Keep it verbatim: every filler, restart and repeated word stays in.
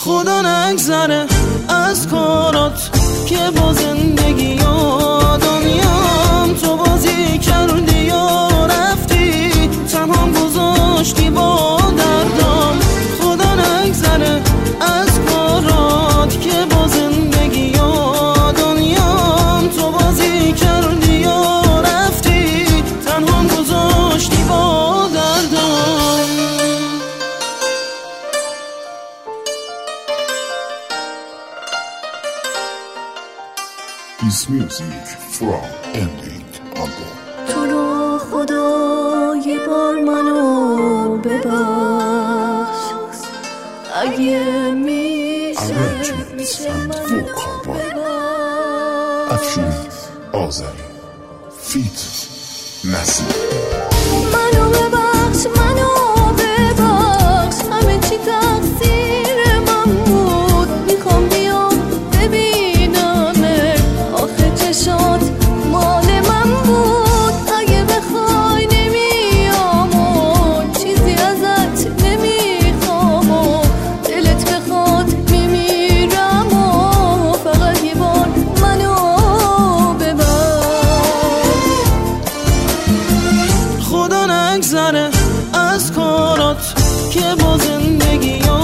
خدا نگذره از کارات که با زندگی یا دنیام تو بازی کردی یا رفتی تنها گذاشتی با دردام. خدا نگذره از کارات که با زندگی یا دنیام تو بازی کردی یا رفتی تنها گذاشتی با دردام. His music from Ending album. تو رو خدا یه بار منو ببخش اگه میشه میشه منو افشین آذری فیت نسیم. منو ببخش منو ببخش همه چی تقصیر من بود. میخوام بیام ببینمه آخه چشات مال من بود. اگه بخوای نمیام و چیزی ازت نمیخوام و دلت بخواد میمیرم و فقط یه بار منو ببخش. خدا نگذره از کارات که با زندگی